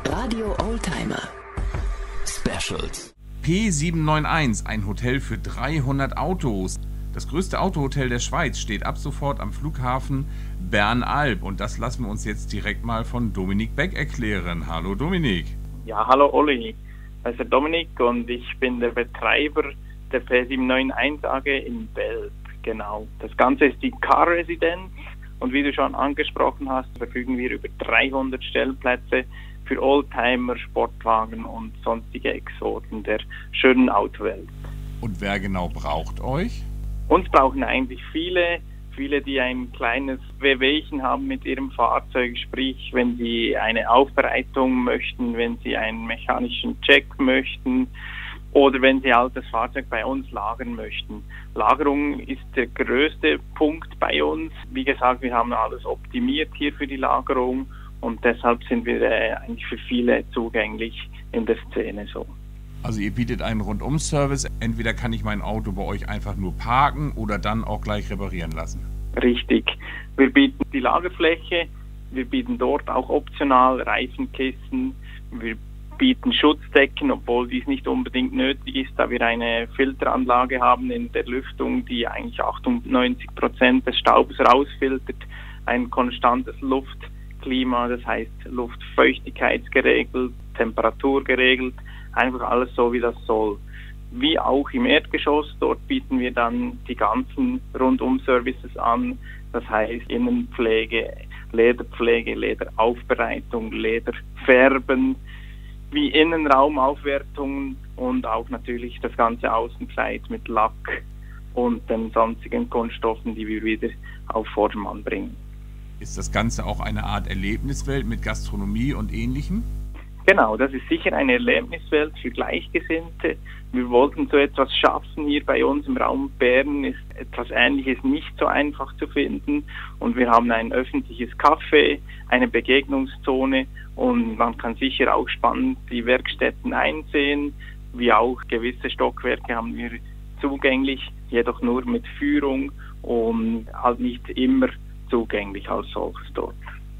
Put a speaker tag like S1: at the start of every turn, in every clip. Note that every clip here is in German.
S1: Radio Oldtimer Specials.
S2: P791, ein Hotel für 300 Autos. Das größte Autohotel der Schweiz steht ab sofort am Flughafen Bern-Alb. Und das lassen wir uns jetzt direkt mal von Dominik Beck erklären. Hallo Dominik.
S3: Ja, hallo Olli. Das ist der Dominik und ich bin der Betreiber der P791 AG in Belp. Genau. Das Ganze ist die Car-Residenz und wie du schon angesprochen hast, verfügen wir über 300 Stellplätze für Oldtimer, Sportwagen und sonstige Exoten der schönen Autowelt.
S2: Und wer genau braucht euch?
S3: Uns brauchen eigentlich viele, die ein kleines Wehwehchen haben mit ihrem Fahrzeug, sprich, wenn sie eine Aufbereitung möchten, wenn sie einen mechanischen Check möchten oder wenn sie halt das Fahrzeug bei uns lagern möchten. Lagerung ist der größte Punkt bei uns. Wie gesagt, wir haben alles optimiert hier für die Lagerung und deshalb sind wir eigentlich für viele zugänglich in der Szene so.
S2: Also ihr bietet einen Rundum-Service. Entweder kann ich mein Auto bei euch einfach nur parken oder dann auch gleich reparieren lassen.
S3: Richtig. Wir bieten die Lagerfläche, wir bieten dort auch optional Reifenkissen, wir bieten Schutzdecken, obwohl dies nicht unbedingt nötig ist, da wir eine Filteranlage haben in der Lüftung, die eigentlich 98% des Staubes rausfiltert, ein konstantes Luftklima, das heißt Luftfeuchtigkeitsgeregelt, Temperatur geregelt, einfach alles so, wie das soll. Wie auch im Erdgeschoss, dort bieten wir dann die ganzen Rundum-Services an, das heißt Innenpflege, Lederpflege, Lederaufbereitung, Lederfärben, wie Innenraumaufwertung und auch natürlich das ganze Außenkleid mit Lack und den sonstigen Kunststoffen, die wir wieder auf Vordermann bringen.
S2: Ist das Ganze auch eine Art Erlebniswelt mit Gastronomie und Ähnlichem?
S3: Genau, das ist sicher eine Erlebniswelt für Gleichgesinnte. Wir wollten so etwas schaffen hier bei uns im Raum Bern, ist etwas Ähnliches nicht so einfach zu finden und wir haben ein öffentliches Café, eine Begegnungszone und man kann sicher auch spannend die Werkstätten einsehen, wie auch gewisse Stockwerke haben wir zugänglich, jedoch nur mit Führung und halt nicht immer zugänglich als solches dort.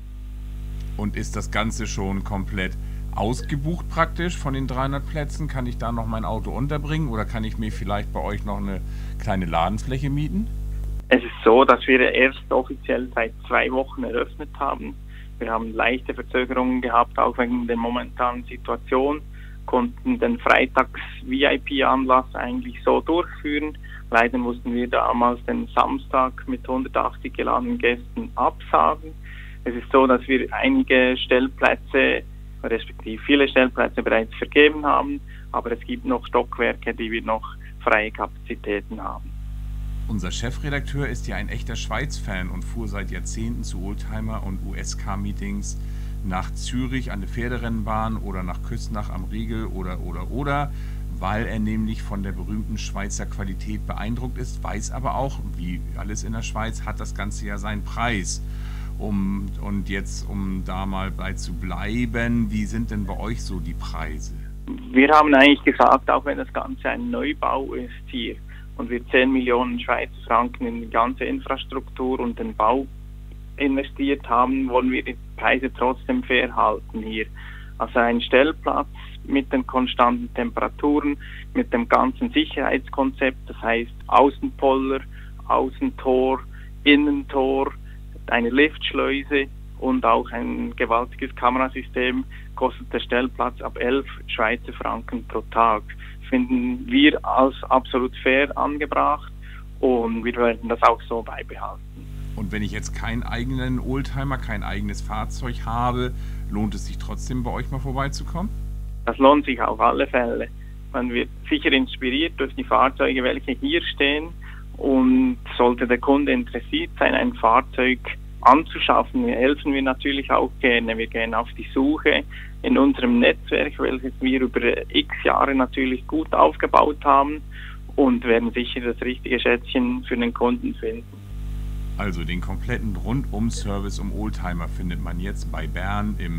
S2: Und ist das Ganze schon komplett ausgebucht praktisch von den 300 Plätzen? Kann ich da noch mein Auto unterbringen oder kann ich mir vielleicht bei euch noch eine kleine Ladenfläche mieten?
S3: Es ist so, dass wir erst offiziell seit 2 Wochen eröffnet haben. Wir haben leichte Verzögerungen gehabt, auch wegen der momentanen Situation, konnten den Freitags-VIP-Anlass eigentlich so durchführen. Leider mussten wir damals den Samstag mit 180 geladenen Gästen absagen. Es ist so, dass wir einige Stellplätze respektive viele Stellplätze bereits vergeben haben, aber es gibt noch Stockwerke, die wir noch freie Kapazitäten haben.
S2: Unser Chefredakteur ist ja ein echter Schweiz-Fan und fuhr seit Jahrzehnten zu Oldtimer- und USK-Meetings nach Zürich an der Pferderennbahn oder nach Küsnach am Riegel oder, weil er nämlich von der berühmten Schweizer Qualität beeindruckt ist, weiß aber auch, wie alles in der Schweiz hat das Ganze ja seinen Preis. Um da mal bei zu bleiben, wie sind denn bei euch so die Preise?
S3: Wir haben eigentlich gesagt, auch wenn das Ganze ein Neubau ist hier und wir 10 Millionen Schweizer Franken in die ganze Infrastruktur und den Bau investiert haben, wollen wir die Preise trotzdem fair halten hier. Also ein Stellplatz mit den konstanten Temperaturen, mit dem ganzen Sicherheitskonzept, das heißt Außenpoller, Außentor, Innentor, eine Liftschleuse und auch ein gewaltiges Kamerasystem, kostet der Stellplatz ab 11 Schweizer Franken pro Tag. Finden wir als absolut fair angebracht und wir werden das auch so beibehalten.
S2: Und wenn ich jetzt keinen eigenen Oldtimer, kein eigenes Fahrzeug habe, lohnt es sich trotzdem bei euch mal vorbeizukommen?
S3: Das lohnt sich auf alle Fälle. Man wird sicher inspiriert durch die Fahrzeuge, welche hier stehen. Und sollte der Kunde interessiert sein, ein Fahrzeug anzuschaffen, helfen wir natürlich auch gerne. Wir gehen auf die Suche in unserem Netzwerk, welches wir über x Jahre natürlich gut aufgebaut haben und werden sicher das richtige Schätzchen für den Kunden finden.
S2: Also den kompletten Rundum-Service um Oldtimer findet man jetzt bei Bern im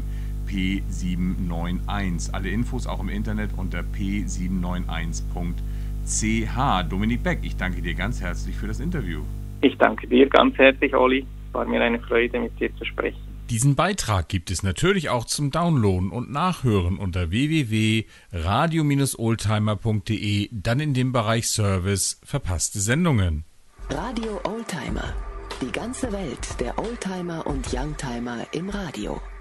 S2: P791. Alle Infos auch im Internet unter p791.ch. Dominik Beck, ich danke dir ganz herzlich für das Interview.
S3: Ich danke dir ganz herzlich, Olli. War mir eine Freude, mit dir zu sprechen.
S2: Diesen Beitrag gibt es natürlich auch zum Downloaden und Nachhören unter www.radio-oldtimer.de, dann in dem Bereich Service verpasste Sendungen.
S1: Radio Oldtimer. Die ganze Welt der Oldtimer und Youngtimer im Radio.